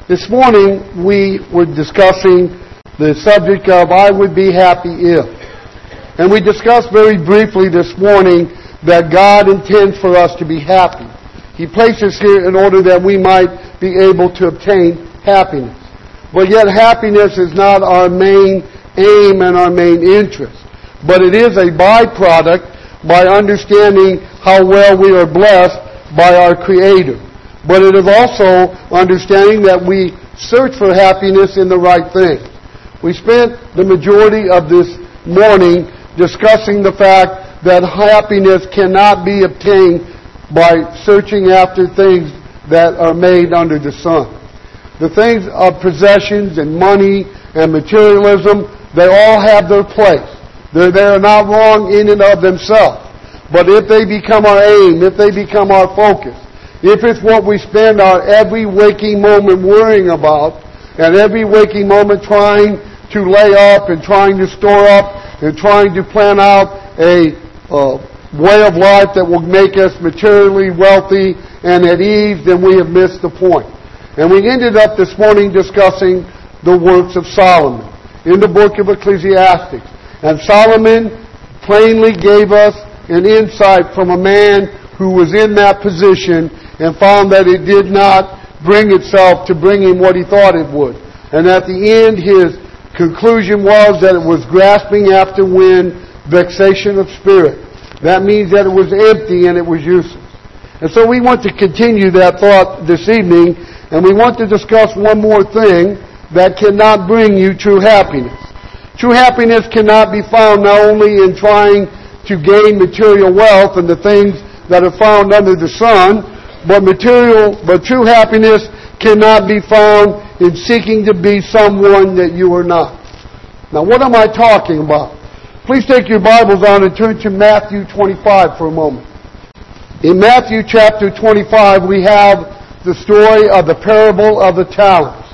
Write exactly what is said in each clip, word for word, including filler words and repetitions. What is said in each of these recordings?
This morning we were discussing the subject of I would be happy if. And we discussed very briefly this morning that God intends for us to be happy. He placed us here in order that we might be able to obtain happiness. But yet happiness is not our main aim and our main interest. But it is a byproduct by understanding how well we are blessed by our Creator. But it is also understanding that we search for happiness in the right thing. We spent the majority of this morning discussing the fact that happiness cannot be obtained by searching after things that are made under the sun. The things of possessions and money and materialism, they all have their place. They're, they're not wrong in and of themselves. But if they become our aim, if they become our focus, if it's what we spend our every waking moment worrying about, and every waking moment trying to lay up and trying to store up and trying to plan out a uh, way of life that will make us materially wealthy and at ease, then we have missed the point. And we ended up this morning discussing the works of Solomon in the book of Ecclesiastes. And Solomon plainly gave us an insight from a man who was in that position and found that it did not bring itself to bring him what he thought it would. And at the end, his conclusion was that it was grasping after wind, vexation of spirit. That means that it was empty and it was useless. And so we want to continue that thought this evening, and we want to discuss one more thing that cannot bring you true happiness. True happiness cannot be found not only in trying to gain material wealth and the things that are found under the sun, but material, but true happiness cannot be found in seeking to be someone that you are not. Now, what am I talking about? Please take your Bibles on and turn to Matthew twenty-five for a moment. In Matthew chapter twenty-five, we have the story of the parable of the talents.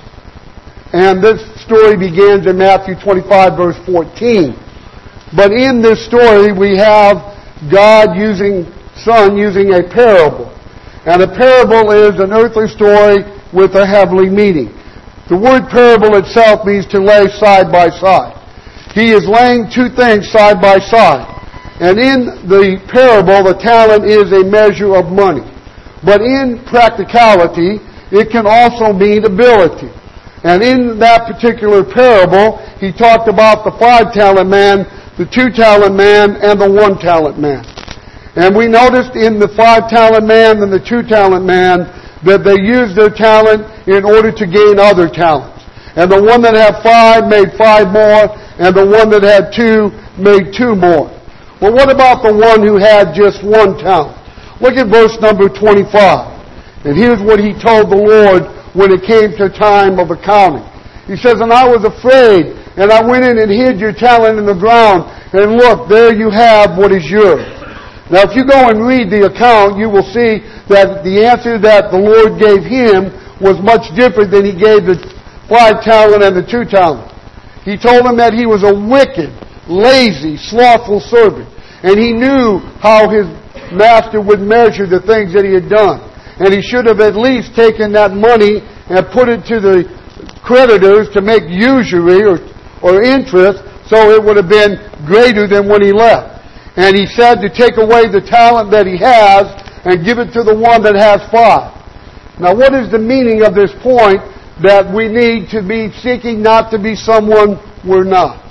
And this story begins in Matthew twenty-five, verse fourteen. But in this story, we have God using, Son using a parable. And a parable is an earthly story with a heavenly meaning. The word parable itself means to lay side by side. He is laying two things side by side. And in the parable, the talent is a measure of money. But in practicality, it can also mean ability. And in that particular parable, he talked about the five-talent man, the two-talent man, and the one-talent man. And we noticed in the five-talent man and the two-talent man that they used their talent in order to gain other talents. And the one that had five made five more, and the one that had two made two more. Well, what about the one who had just one talent? Look at verse number twenty-five. And here's what he told the Lord when it came to time of accounting. He says, "And I was afraid, and I went in and hid your talent in the ground, and look, there you have what is yours." Now, if you go and read the account, you will see that the answer that the Lord gave him was much different than he gave the five talent and the two talent. He told him that he was a wicked, lazy, slothful servant. And he knew how his master would measure the things that he had done. And he should have at least taken that money and put it to the creditors to make usury or, or interest, so it would have been greater than when he left. And he said to take away the talent that he has and give it to the one that has five. Now, what is the meaning of this point that we need to be seeking not to be someone we're not?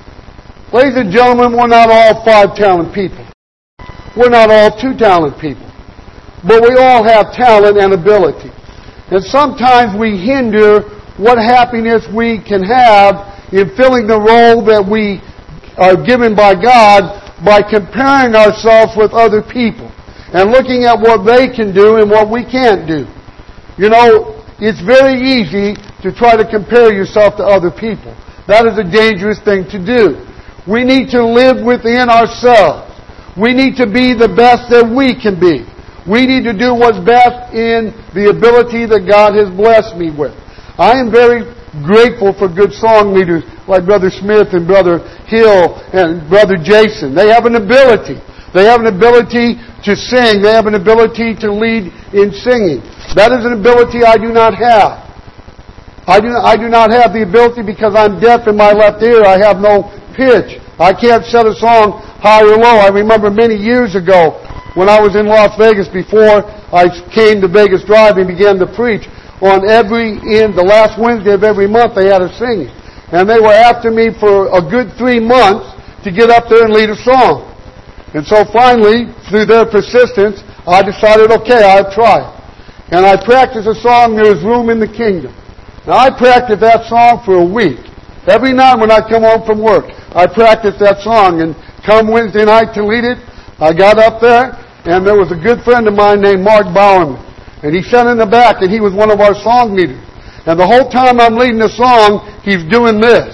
Ladies and gentlemen, we're not all five-talent people. We're not all two-talent people. But we all have talent and ability. And sometimes we hinder what happiness we can have in filling the role that we are given by God by comparing ourselves with other people and looking at what they can do and what we can't do. You know, it's very easy to try to compare yourself to other people. That is a dangerous thing to do. We need to live within ourselves. We need to be the best that we can be. We need to do what's best in the ability that God has blessed me with. I am very grateful for good song leaders like Brother Smith and Brother Hill and Brother Jason. They have an ability. They have an ability to sing. They have an ability to lead in singing. That is an ability I do not have. I do, I do not have the ability because I'm deaf in my left ear. I have no pitch. I can't set a song high or low. I remember many years ago when I was in Las Vegas before I came to Vegas Drive and began to preach. On every, in the last Wednesday of every month, they had a singing. And they were after me for a good three months to get up there and lead a song. And so finally, through their persistence, I decided, okay, I'll try it. And I practiced a song, There Is Room in the Kingdom. Now, I practiced that song for a week. Every night when I come home from work, I practiced that song. And come Wednesday night to lead it, I got up there, and there was a good friend of mine named Mark Bowerman. And he sat in the back, and he was one of our song leaders. And the whole time I'm leading the song, he's doing this.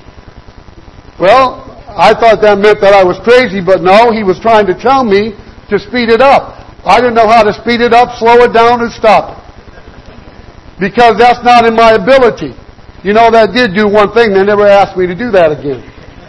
Well, I thought that meant that I was crazy, but no, he was trying to tell me to speed it up. I didn't know how to speed it up, slow it down, or stop it. Because that's not in my ability. You know, that did do one thing. They never asked me to do that again.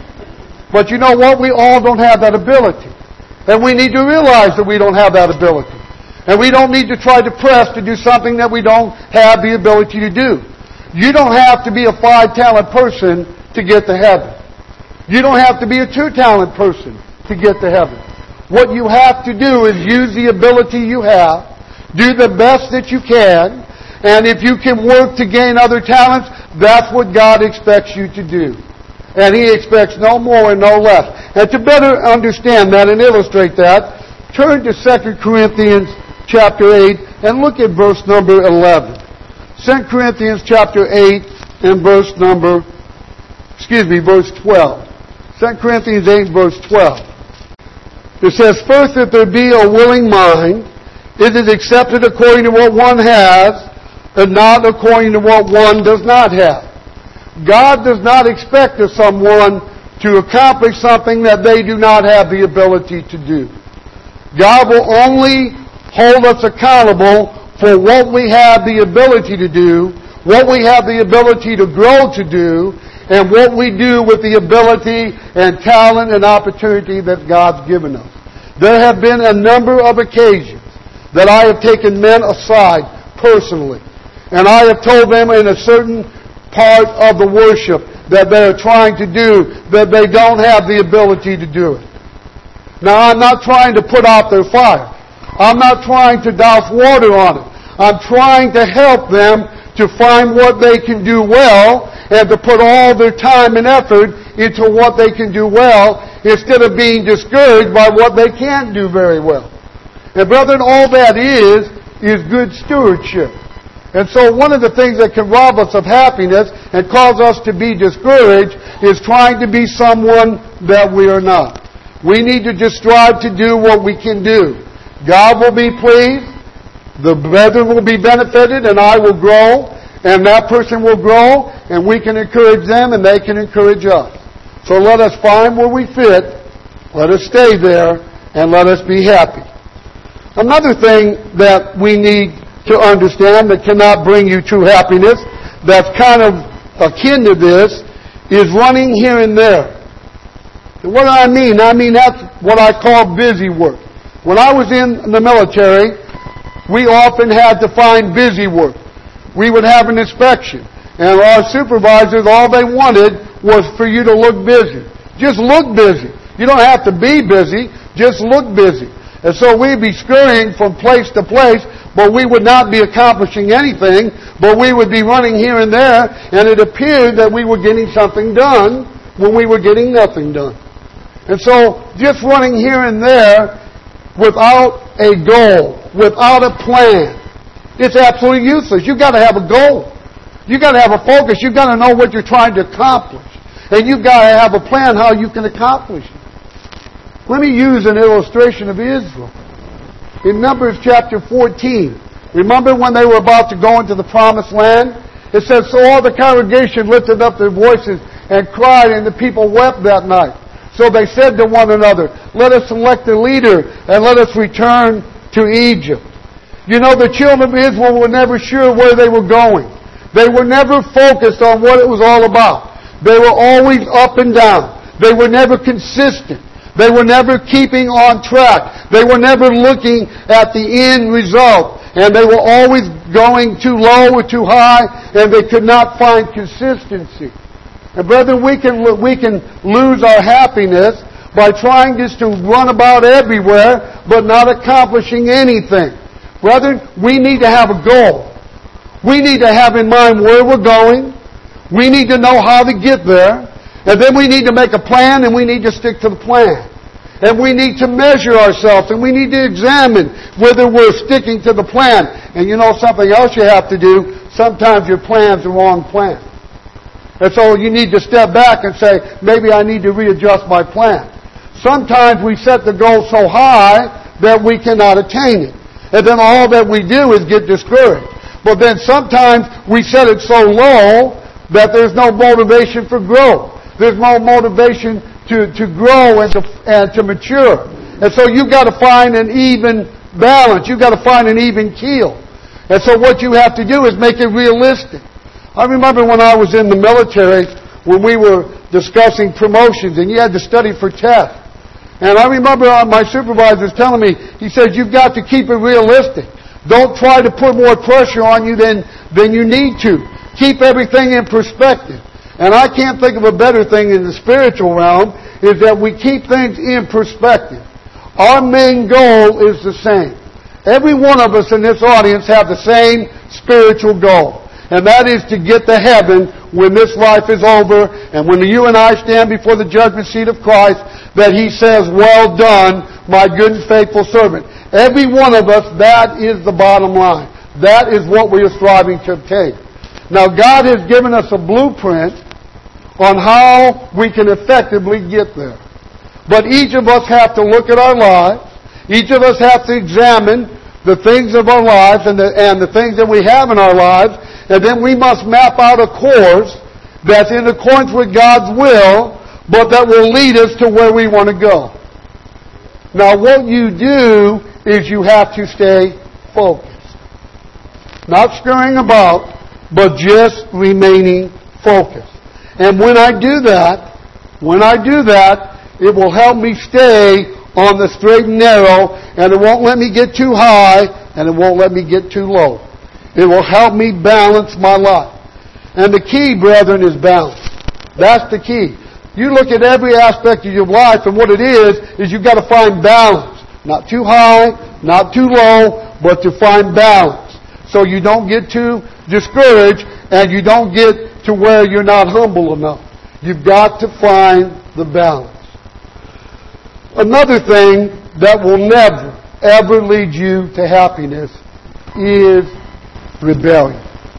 But you know what? We all don't have that ability. And we need to realize that we don't have that ability. And we don't need to try to press to do something that we don't have the ability to do. You don't have to be a five-talent person to get to heaven. You don't have to be a two-talent person to get to heaven. What you have to do is use the ability you have, do the best that you can, and if you can work to gain other talents, that's what God expects you to do. And He expects no more and no less. And to better understand that and illustrate that, turn to Second Corinthians chapter eight and look at verse number eleven. Second Corinthians chapter eight and verse number, excuse me, verse twelve. Second Corinthians eight verse twelve. It says, first, if there be a willing mind, it is accepted according to what one has, and not according to what one does not have. God does not expect of someone to accomplish something that they do not have the ability to do. God will only hold us accountable for what we have the ability to do, what we have the ability to grow to do, and what we do with the ability and talent and opportunity that God's given us. There have been a number of occasions that I have taken men aside personally, and I have told them in a certain part of the worship that they are trying to do that they don't have the ability to do it. Now, I'm not trying to put out their fire. I'm not trying to douse water on it. I'm trying to help them to find what they can do well and to put all their time and effort into what they can do well instead of being discouraged by what they can't do very well. And brethren, all that is, is good stewardship. And so one of the things that can rob us of happiness and cause us to be discouraged is trying to be someone that we are not. We need to just strive to do what we can do. God will be pleased, the brethren will be benefited, and I will grow, and that person will grow, and we can encourage them, and they can encourage us. So let us find where we fit, let us stay there, and let us be happy. Another thing that we need to understand that cannot bring you true happiness, that's kind of akin to this, is running here and there. And what do I mean? I mean that's what I call busy work. When I was in the military, we often had to find busy work. We would have an inspection, and our supervisors, all they wanted was for you to look busy. Just look busy. You don't have to be busy, just look busy. And so we'd be scurrying from place to place, but we would not be accomplishing anything, but we would be running here and there, and it appeared that we were getting something done when we were getting nothing done. And so just running here and there without a goal, without a plan, it's absolutely useless. You've got to have a goal. You've got to have a focus. You've got to know what you're trying to accomplish. And you've got to have a plan how you can accomplish it. Let me use an illustration of Israel. In Numbers chapter fourteen, remember when they were about to go into the promised land? It says, so all the congregation lifted up their voices and cried, and the people wept that night. So they said to one another, let us select a leader and let us return to Egypt. You know, the children of Israel were never sure where they were going. They were never focused on what it was all about. They were always up and down. They were never consistent. They were never keeping on track. They were never looking at the end result. And they were always going too low or too high, and they could not find consistency. And brethren, we can, we can lose our happiness by trying just to run about everywhere, but not accomplishing anything. Brethren, we need to have a goal. We need to have in mind where we're going. We need to know how to get there. And then we need to make a plan, and we need to stick to the plan. And we need to measure ourselves, and we need to examine whether we're sticking to the plan. And you know something else you have to do? Sometimes your plan's the wrong plan. And so you need to step back and say, maybe I need to readjust my plan. Sometimes we set the goal so high that we cannot attain it. And then all that we do is get discouraged. But then sometimes we set it so low that there's no motivation for growth. There's no motivation to, to grow and to, and to mature. And so you've got to find an even balance. You've got to find an even keel. And so what you have to do is make it realistic. I remember when I was in the military, when we were discussing promotions, and you had to study for tests. And I remember my supervisor was telling me, he said, you've got to keep it realistic. Don't try to put more pressure on you than, than you need to. Keep everything in perspective. And I can't think of a better thing in the spiritual realm is that we keep things in perspective. Our main goal is the same. Every one of us in this audience have the same spiritual goal. And that is to get to heaven when this life is over and when you and I stand before the judgment seat of Christ, that He says, well done, my good and faithful servant. Every one of us, that is the bottom line. That is what we are striving to obtain. Now, God has given us a blueprint on how we can effectively get there. But each of us have to look at our lives. Each of us have to examine the things of our lives and the, and the things that we have in our lives. And then we must map out a course that's in accordance with God's will, but that will lead us to where we want to go. Now, what you do is you have to stay focused. Not scurrying about, but just remaining focused. And when I do that, when I do that, it will help me stay on the straight and narrow, and it won't let me get too high, and it won't let me get too low. It will help me balance my life. And the key, brethren, is balance. That's the key. You look at every aspect of your life, and what it is, is you've got to find balance. Not too high, not too low, but to find balance. So you don't get too discouraged, and you don't get to where you're not humble enough. You've got to find the balance. Another thing that will never, ever lead you to happiness is rebellion.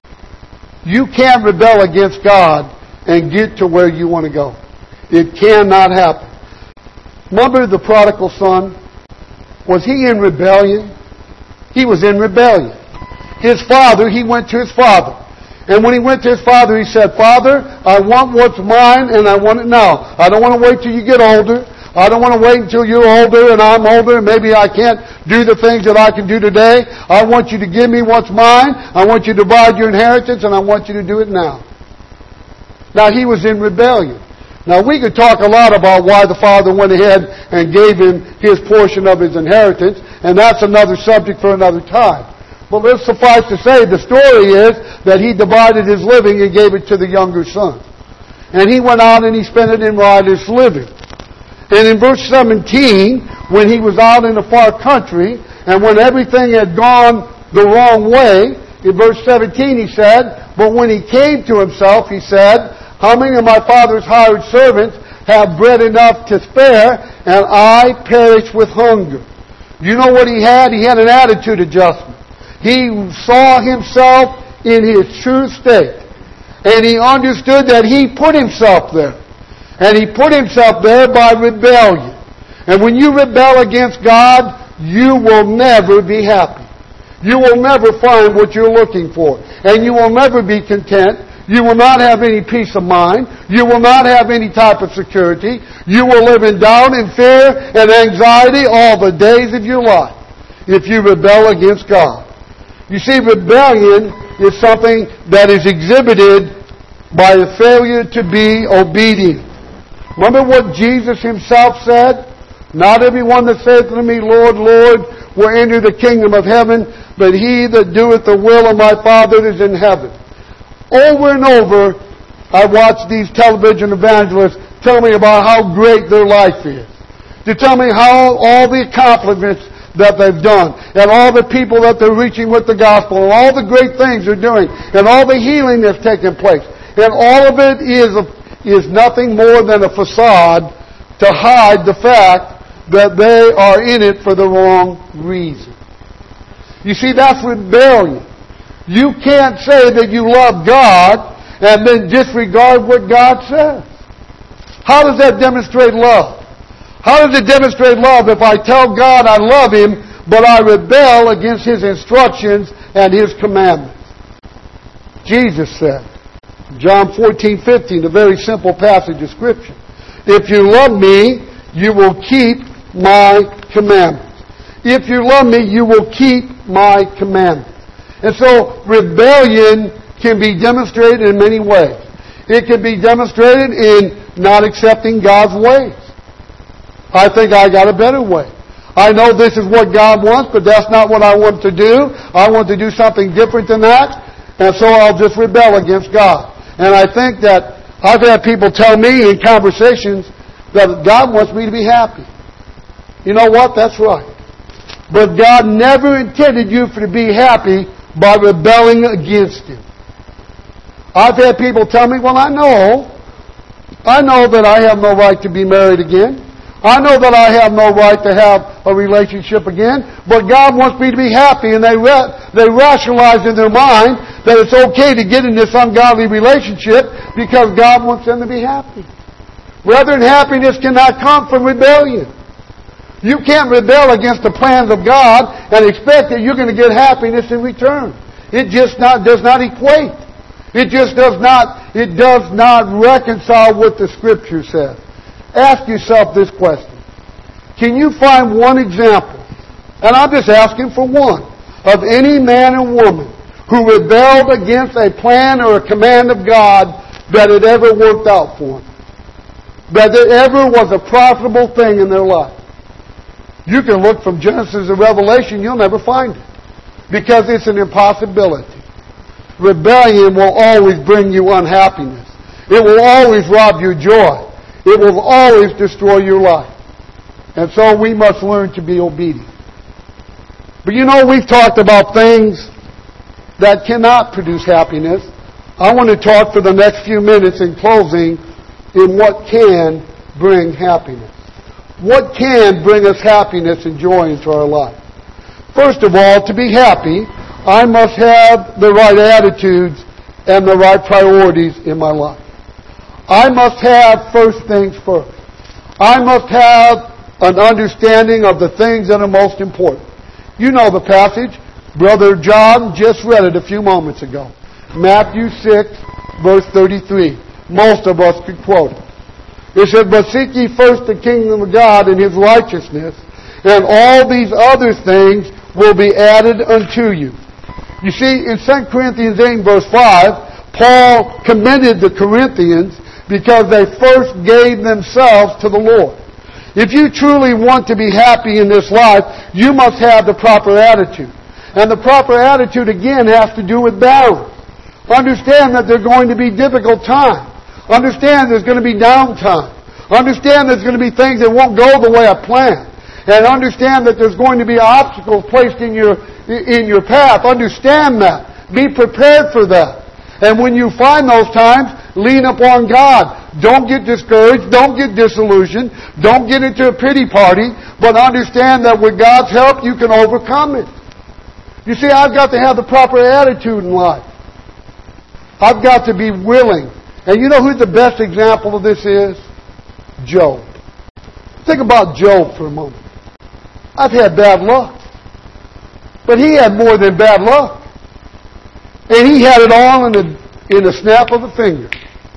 You can't rebel against God and get to where you want to go. It cannot happen. Remember the prodigal son? Was he in rebellion? He was in rebellion. His father, he went to his father. And when he went to his father, he said, Father, I want what's mine and I want it now. I don't want to wait till you get older. I don't want to wait until you're older and I'm older and maybe I can't do the things that I can do today. I want you to give me what's mine. I want you to divide your inheritance and I want you to do it now. Now he was in rebellion. Now we could talk a lot about why the father went ahead and gave him his portion of his inheritance, and that's another subject for another time. But let's suffice to say the story is that he divided his living and gave it to the younger son. And he went out and he spent it in riotous living. And in verse seventeen, when he was out in a far country, and when everything had gone the wrong way, in verse seventeen he said, but when he came to himself, he said, how many of my father's hired servants have bread enough to spare, and I perish with hunger? You know what he had? He had an attitude adjustment. He saw himself in his true state. And he understood that he put himself there. And he put himself there by rebellion. And when you rebel against God, you will never be happy. You will never find what you're looking for. And you will never be content. You will not have any peace of mind. You will not have any type of security. You will live in doubt and fear and anxiety all the days of your life if you rebel against God. You see, rebellion is something that is exhibited by the failure to be obedient. Remember what Jesus himself said? Not everyone that saith unto me, Lord, Lord, will enter the kingdom of heaven, but he that doeth the will of my Father is in heaven. Over and over, I watch these television evangelists tell me about how great their life is. To tell me how all the accomplishments that they've done, and all the people that they're reaching with the gospel, and all the great things they're doing, and all the healing that's taken place. And all of it is, is nothing more than a facade to hide the fact that they are in it for the wrong reason. You see, that's rebellion. You can't say that you love God and then disregard what God says. How does that demonstrate love? How does it demonstrate love if I tell God I love Him, but I rebel against His instructions and His commandments? Jesus said, John fourteen fifteen, a very simple passage of Scripture, if you love me, you will keep my commandments. If you love me, you will keep my commandments. And so, rebellion can be demonstrated in many ways. It can be demonstrated in not accepting God's ways. I think I got a better way. I know this is what God wants, but that's not what I want to do. I want to do something different than that, and so I'll just rebel against God. And I think that I've had people tell me in conversations that God wants me to be happy. You know what? That's right. But God never intended you to be happy by rebelling against Him. I've had people tell me, well, I know, I know that I have no right to be married again. I know that I have no right to have a relationship again, but God wants me to be happy, and they ra- they rationalize in their mind that it's okay to get in this ungodly relationship because God wants them to be happy. Brethren, happiness cannot come from rebellion. You can't rebel against the plans of God and expect that you're going to get happiness in return. It just not does not equate. It just does not, it does not reconcile what the Scripture says. Ask yourself this question. Can you find one example, and I'm just asking for one, of any man or woman who rebelled against a plan or a command of God that it ever worked out for them? That it ever was a profitable thing in their life? You can look from Genesis to Revelation, you'll never find it. Because it's an impossibility. Rebellion will always bring you unhappiness. It will always rob you joy. It will always destroy your life. And so we must learn to be obedient. But you know, we've talked about things that cannot produce happiness. I want to talk for the next few minutes in closing in what can bring happiness. What can bring us happiness and joy into our life? First of all, to be happy, I must have the right attitudes and the right priorities in my life. I must have first things first. I must have an understanding of the things that are most important. You know the passage. Brother John just read it a few moments ago. Matthew six, verse thirty-three. Most of us could quote it. It said, but seek ye first the kingdom of God and His righteousness, and all these other things will be added unto you. You see, in Second Corinthians eight, verse five, Paul commended the Corinthians because they first gave themselves to the Lord. If you truly want to be happy in this life, you must have the proper attitude. And the proper attitude, again, has to do with balance. Understand that there are going to be difficult times. Understand there's going to be downtime. Understand there's going to be things that won't go the way I planned. And understand that there's going to be obstacles placed in your, in your path. Understand that. Be prepared for that. And when you find those times, lean upon God. Don't get discouraged. Don't get disillusioned. Don't get into a pity party. But understand that with God's help, you can overcome it. You see, I've got to have the proper attitude in life. I've got to be willing. And you know who the best example of this is? Job. Think about Job for a moment. I've had bad luck. But he had more than bad luck. And he had it all in a, in a snap of a finger.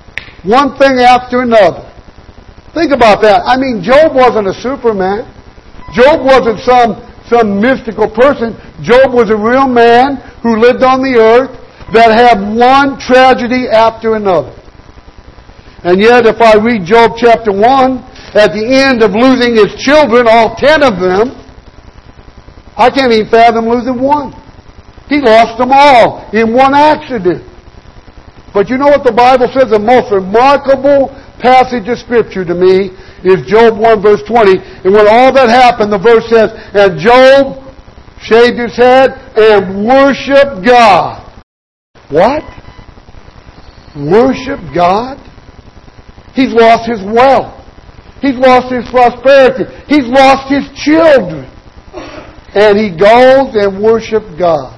One thing after another. Think about that. I mean, Job wasn't a superman. Job wasn't some, some mystical person. Job was a real man who lived on the earth that had one tragedy after another. And yet, if I read Job chapter one, at the end of losing his children, all ten of them, I can't even fathom losing one. He lost them all in one accident. But you know what the Bible says? The most remarkable passage of Scripture to me is Job one verse twenty. And when all that happened, the verse says, and Job shaved his head and worshiped God. What? Worship God? He's lost his wealth. He's lost his prosperity. He's lost his children. And he goes and worships God.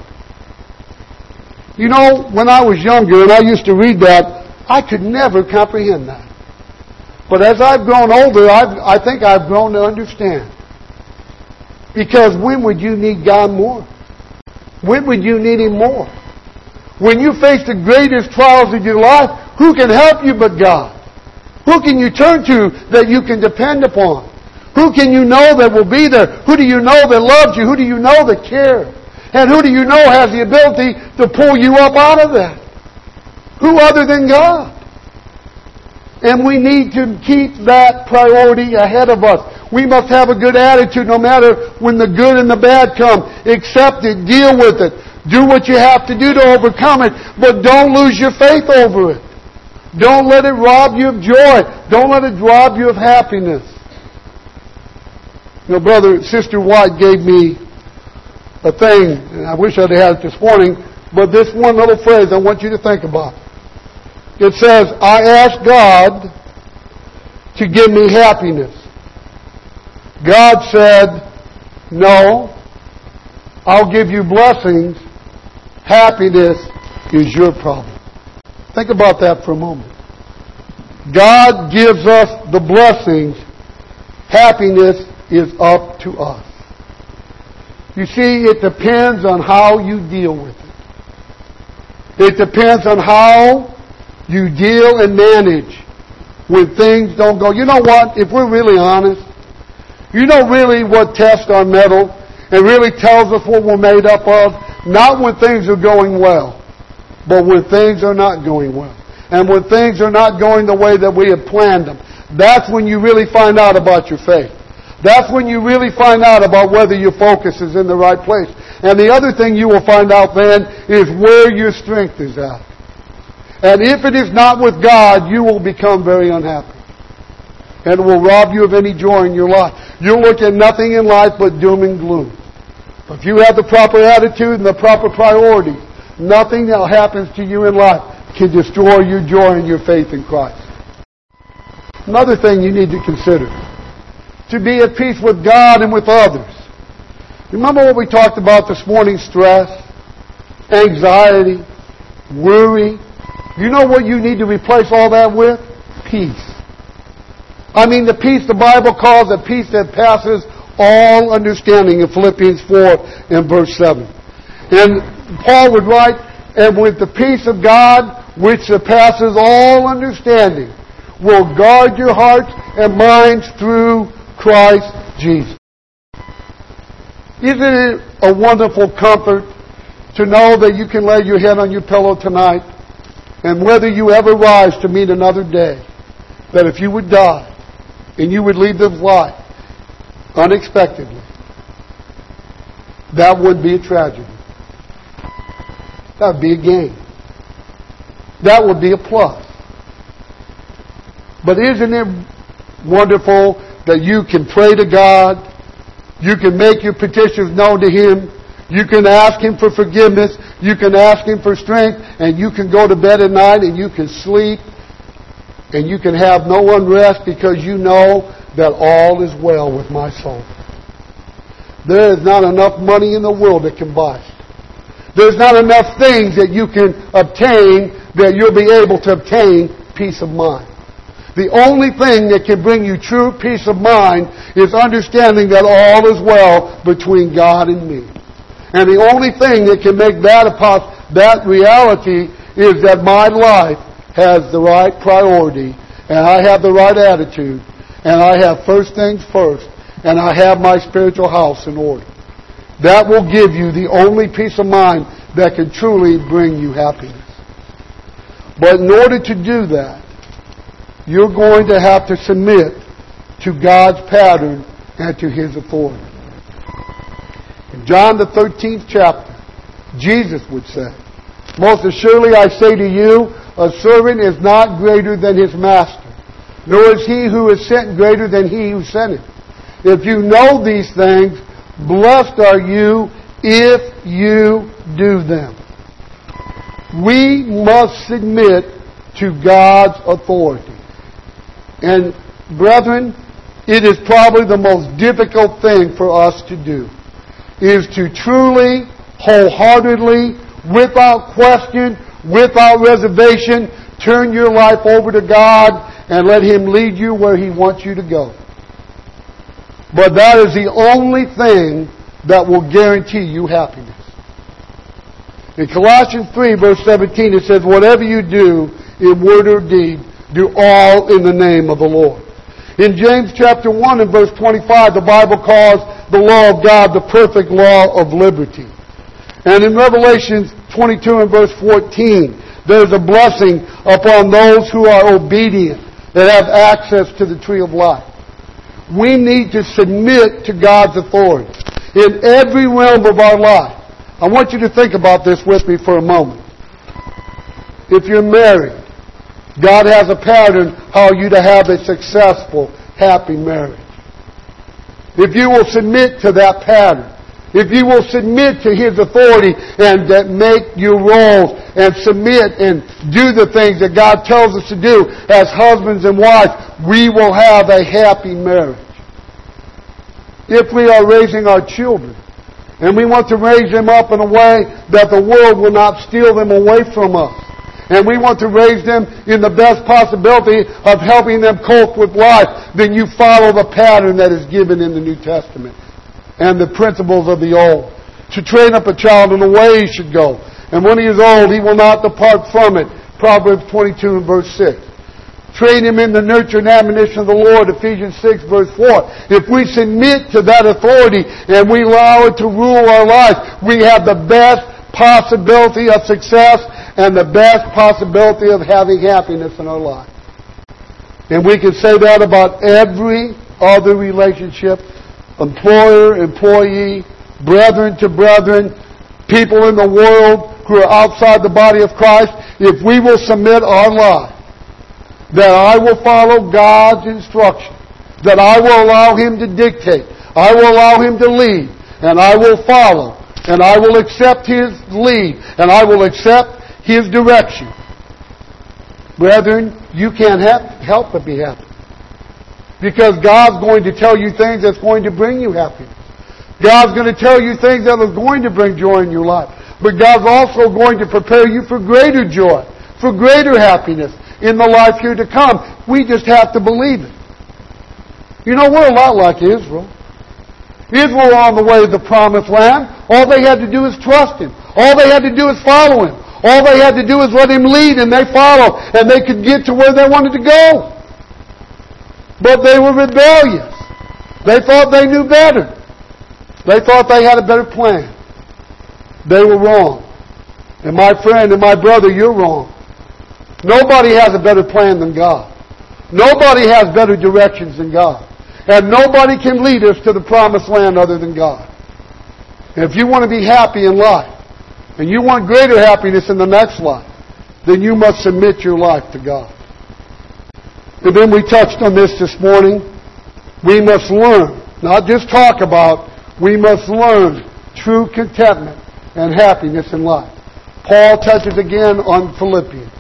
You know, when I was younger and I used to read that, I could never comprehend that. But as I've grown older, I've, I think I've grown to understand. Because when would you need God more? When would you need Him more? When you face the greatest trials of your life, who can help you but God? Who can you turn to that you can depend upon? Who can you know that will be there? Who do you know that loves you? Who do you know that cares? And who do you know has the ability to pull you up out of that? Who other than God? And we need to keep that priority ahead of us. We must have a good attitude no matter when the good and the bad come. Accept it. Deal with it. Do what you have to do to overcome it. But don't lose your faith over it. Don't let it rob you of joy. Don't let it rob you of happiness. You know, Brother, Sister White gave me a thing, and I wish I'd had it this morning, but this one little phrase I want you to think about. It says, I ask God to give me happiness. God said, no, I'll give you blessings. Happiness is your problem. Think about that for a moment. God gives us the blessings. Happiness is up to us. You see, it depends on how you deal with it. It depends on how you deal and manage when things don't go. You know what? If we're really honest, you know really what tests our mettle and really tells us what we're made up of? Not when things are going well, but when things are not going well. And when things are not going the way that we have planned them. That's when you really find out about your faith. That's when you really find out about whether your focus is in the right place. And the other thing you will find out then is where your strength is at. And if it is not with God, you will become very unhappy. And it will rob you of any joy in your life. You'll look at nothing in life but doom and gloom. But if you have the proper attitude and the proper priorities, nothing that happens to you in life can destroy your joy and your faith in Christ. Another thing you need to consider. To be at peace with God and with others. Remember what we talked about this morning? Stress, anxiety, worry. You know what you need to replace all that with? Peace. I mean the peace the Bible calls a peace that passes all understanding in Philippians four and verse seven. And Paul would write, and with the peace of God, which surpasses all understanding, will guard your hearts and minds through Christ Jesus. Isn't it a wonderful comfort to know that you can lay your head on your pillow tonight and whether you ever rise to meet another day, that if you would die and you would leave this life unexpectedly, that would be a tragedy. That would be a gain. That would be a plus. But isn't it wonderful that you can pray to God, you can make your petitions known to Him, you can ask Him for forgiveness, you can ask Him for strength, and you can go to bed at night and you can sleep, and you can have no unrest because you know that all is well with my soul. There is not enough money in the world that can buy it. There's not enough things that you can obtain that you'll be able to obtain peace of mind. The only thing that can bring you true peace of mind is understanding that all is well between God and me. And the only thing that can make that a pos- that reality is that my life has the right priority, and I have the right attitude, and I have first things first, and I have my spiritual house in order. That will give you the only peace of mind that can truly bring you happiness. But in order to do that, you're going to have to submit to God's pattern and to His authority. In John the thirteenth chapter, Jesus would say, "Most assuredly I say to you, a servant is not greater than his master, nor is he who is sent greater than he who sent him. If you know these things, blessed are you if you do them." We must submit to God's authority. And brethren, it is probably the most difficult thing for us to do, is to truly, wholeheartedly, without question, without reservation, turn your life over to God and let Him lead you where He wants you to go. But that is the only thing that will guarantee you happiness. In Colossians three, verse seventeen, it says, "Whatever you do, in word or deed, do all in the name of the Lord." In James chapter one and verse twenty-five, the Bible calls the law of God the perfect law of liberty. And in Revelation twenty-two and verse fourteen, there is a blessing upon those who are obedient, that have access to the tree of life. We need to submit to God's authority in every realm of our life. I want you to think about this with me for a moment. If you're married, God has a pattern how you to have a successful, happy marriage. If you will submit to that pattern, if you will submit to His authority and that make your roles and submit and do the things that God tells us to do as husbands and wives, we will have a happy marriage. If we are raising our children, and we want to raise them up in a way that the world will not steal them away from us, and we want to raise them in the best possibility of helping them cope with life, then you follow the pattern that is given in the New Testament and the principles of the Old. To train up a child in the way he should go, and when he is old, he will not depart from it. Proverbs twenty-two and verse six. Train him in the nurture and admonition of the Lord. Ephesians six verse four. If we submit to that authority and we allow it to rule our lives, we have the best possibility of success and the best possibility of having happiness in our life. And we can say that about every other relationship, employer, employee, brethren to brethren, people in the world who are outside the body of Christ. If we will submit our life, that I will follow God's instruction, that I will allow Him to dictate, I will allow Him to lead, and I will follow, and I will accept His lead, and I will accept His direction. Brethren, you can't have, help but be happy. Because God's going to tell you things that's going to bring you happiness. God's going to tell you things that are going to bring joy in your life. But God's also going to prepare you for greater joy, for greater happiness in the life here to come. We just have to believe it. You know, we're a lot like Israel. Israel were on the way to the promised land. All they had to do is trust Him. All they had to do is follow Him. All they had to do is let Him lead, and they followed, and they could get to where they wanted to go. But they were rebellious. They thought they knew better. They thought they had a better plan. They were wrong. And my friend and my brother, you're wrong. Nobody has a better plan than God. Nobody has better directions than God. And nobody can lead us to the promised land other than God. And if you want to be happy in life, and you want greater happiness in the next life, then you must submit your life to God. And then we touched on this this morning. We must learn, not just talk about, we must learn true contentment and happiness in life. Paul touches again on Philippians.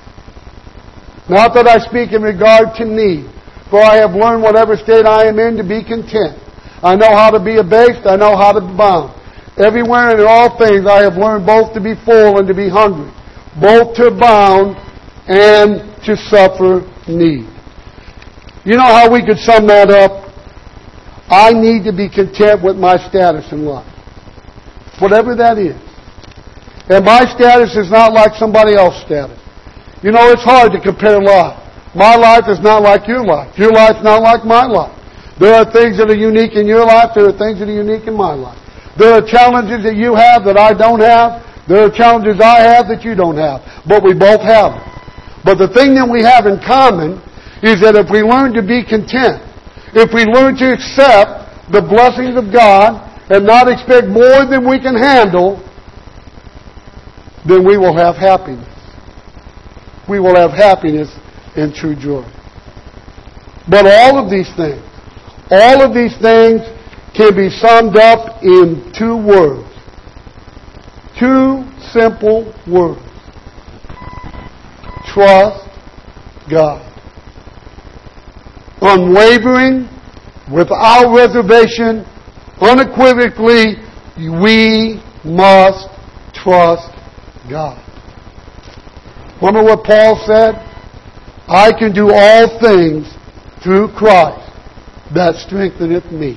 Not that I speak in regard to need, for I have learned whatever state I am in to be content. I know how to be abased, I know how to abound. Everywhere and in all things I have learned both to be full and to be hungry, both to abound and to suffer need. You know how we could sum that up? I need to be content with my status in life. Whatever that is. And my status is not like somebody else's status. You know, it's hard to compare life. My life is not like your life. Your life's not like my life. There are things that are unique in your life. There are things that are unique in my life. There are challenges that you have that I don't have. There are challenges I have that you don't have. But we both have them. But the thing that we have in common is that if we learn to be content, if we learn to accept the blessings of God and not expect more than we can handle, then we will have happiness. We will have happiness and true joy. But all of these things, all of these things can be summed up in two words. Two simple words. Trust God. Unwavering, without reservation, unequivocally, we must trust God. Remember what Paul said? I can do all things through Christ that strengtheneth me.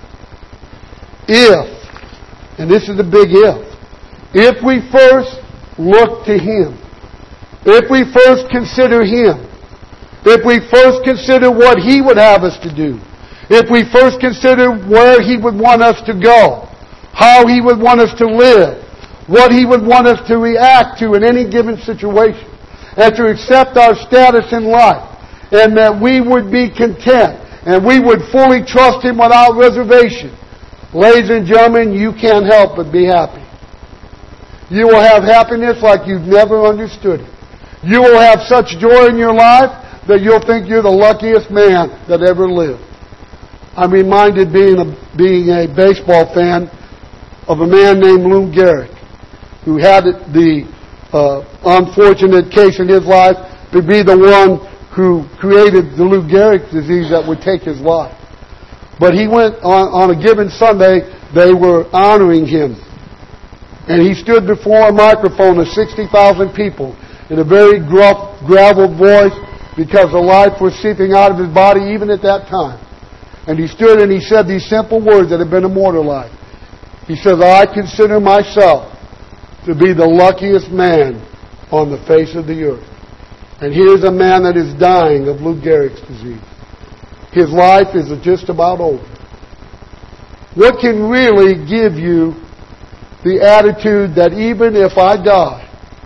If, and this is the big if, if we first look to Him, if we first consider Him, if we first consider what He would have us to do, if we first consider where He would want us to go, how He would want us to live, what He would want us to react to in any given situation, and to accept our status in life, and that we would be content, and we would fully trust Him without reservation, ladies and gentlemen, you can't help but be happy. You will have happiness like you've never understood it. You will have such joy in your life that you'll think you're the luckiest man that ever lived. I'm reminded, being a, being a baseball fan, of a man named Lou Gehrig, who had the uh, unfortunate case in his life to be the one who created the Lou Gehrig disease that would take his life. But he went on, on a given Sunday, they were honoring him. And he stood before a microphone of sixty thousand people in a very gruff, graveled voice, because the life was seeping out of his body even at that time. And he stood and he said these simple words that have been immortalized. He says, I consider myself to be the luckiest man on the face of the earth. And here's a man that is dying of Lou Gehrig's disease. His life is just about over. What can really give you the attitude that even if I die,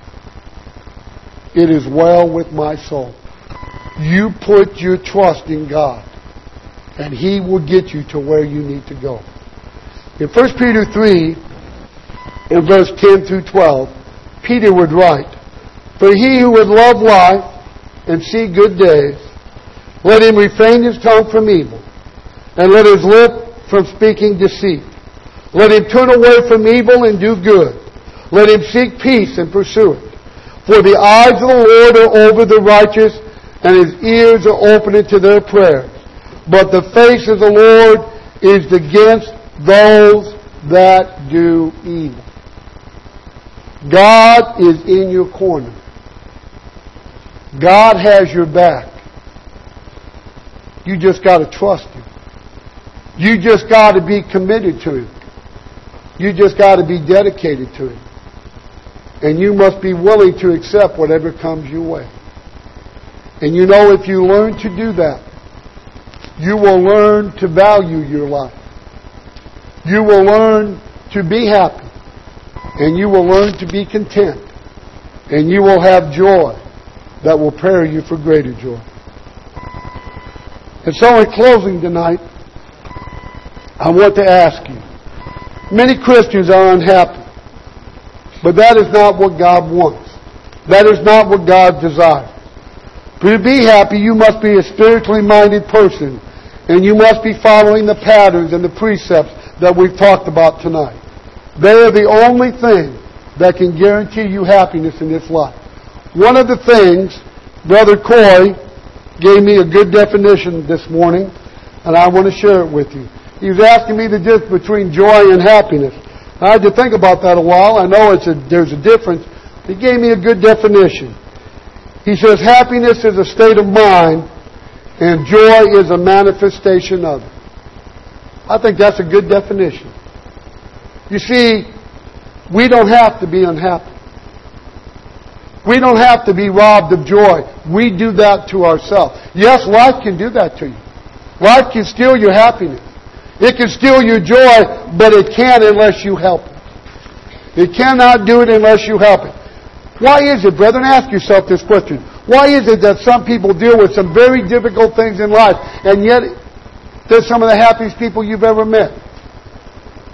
it is well with my soul? You put your trust in God, and He will get you to where you need to go. In First Peter three, in verse ten through twelve, Peter would write, For he who would love life and see good days, let him refrain his tongue from evil, and let his lip from speaking deceit. Let him turn away from evil and do good. Let him seek peace and pursue it. For the eyes of the Lord are over the righteous, and His ears are open to their prayers. But the face of the Lord is against those that do evil. God is in your corner. God has your back. You just got to trust Him. You just got to be committed to Him. You just got to be dedicated to Him. And you must be willing to accept whatever comes your way. And you know, if you learn to do that, you will learn to value your life. You will learn to be happy. And you will learn to be content. And you will have joy that will prepare you for greater joy. And so in closing tonight, I want to ask you, many Christians are unhappy. But that is not what God wants. That is not what God desires. To be happy, you must be a spiritually minded person. And you must be following the patterns and the precepts that we've talked about tonight. They are the only thing that can guarantee you happiness in this life. One of the things, Brother Coy gave me a good definition this morning, and I want to share it with you. He was asking me the difference between joy and happiness. I had to think about that a while. I know it's a, there's a difference. He gave me a good definition. He says, happiness is a state of mind, and joy is a manifestation of it. I think that's a good definition. You see, we don't have to be unhappy. We don't have to be robbed of joy. We do that to ourselves. Yes, life can do that to you. Life can steal your happiness. It can steal your joy, but it can't unless you help it. It cannot do it unless you help it. Why is it, brethren? Ask yourself this question. Why is it that some people deal with some very difficult things in life, and yet they're some of the happiest people you've ever met?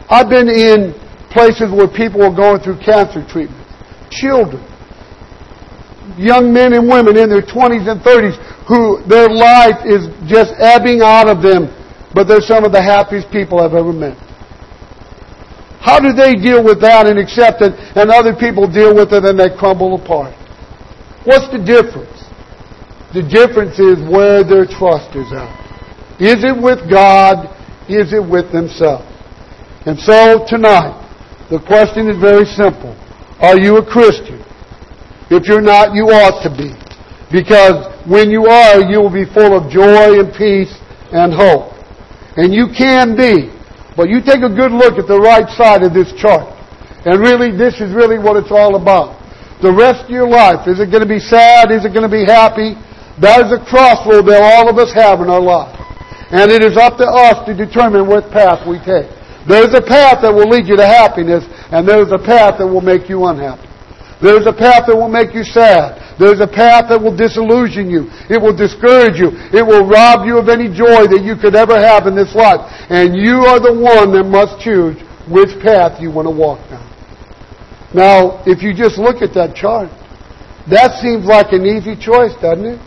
I've been in places where people are going through cancer treatment. Children. Young men and women in their twenties and thirties who their life is just ebbing out of them, but they're some of the happiest people I've ever met. How do they deal with that and accept it, and other people deal with it and they crumble apart? What's the difference? The difference is where their trust is at. Is it with God? Is it with themselves? And so tonight, the question is very simple. Are you a Christian? If you're not, you ought to be. Because when you are, you will be full of joy and peace and hope. And you can be. But you take a good look at the right side of this chart. And really, this is really what it's all about. The rest of your life, is it going to be sad? Is it going to be happy? That is a crossroad that all of us have in our life. And it is up to us to determine what path we take. There's a path that will lead you to happiness, and there's a path that will make you unhappy. There's a path that will make you sad. There's a path that will disillusion you. It will discourage you. It will rob you of any joy that you could ever have in this life. And you are the one that must choose which path you want to walk down. Now, if you just look at that chart, that seems like an easy choice, doesn't it?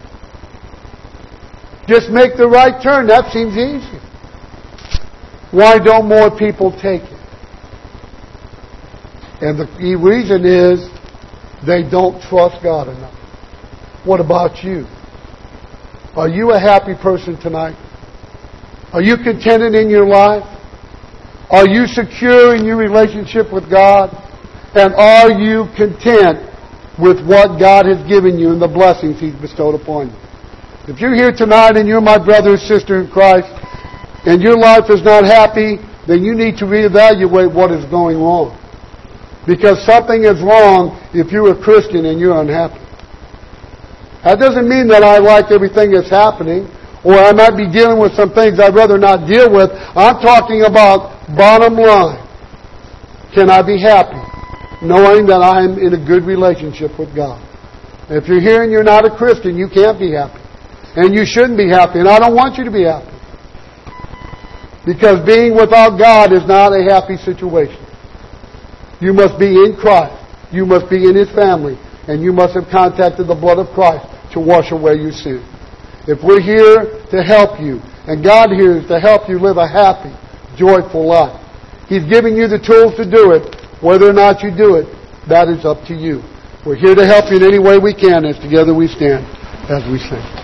Just make the right turn. That seems easy. Why don't more people take it? And the reason is they don't trust God enough. What about you? Are you a happy person tonight? Are you contented in your life? Are you secure in your relationship with God? And are you content with what God has given you and the blessings He's bestowed upon you? If you're here tonight and you're my brother or sister in Christ, and your life is not happy, then you need to reevaluate what is going wrong. Because something is wrong if you're a Christian and you're unhappy. That doesn't mean that I like everything that's happening, or I might be dealing with some things I'd rather not deal with. I'm talking about bottom line. Can I be happy knowing that I'm in a good relationship with God? If you're here and you're not a Christian, you can't be happy. And you shouldn't be happy. And I don't want you to be happy. Because being without God is not a happy situation. You must be in Christ. You must be in His family. And you must have contacted the blood of Christ to wash away your sin. If we're here to help you, and God here is to help you live a happy, joyful life, He's giving you the tools to do it. Whether or not you do it, that is up to you. We're here to help you in any way we can as together we stand as we sing.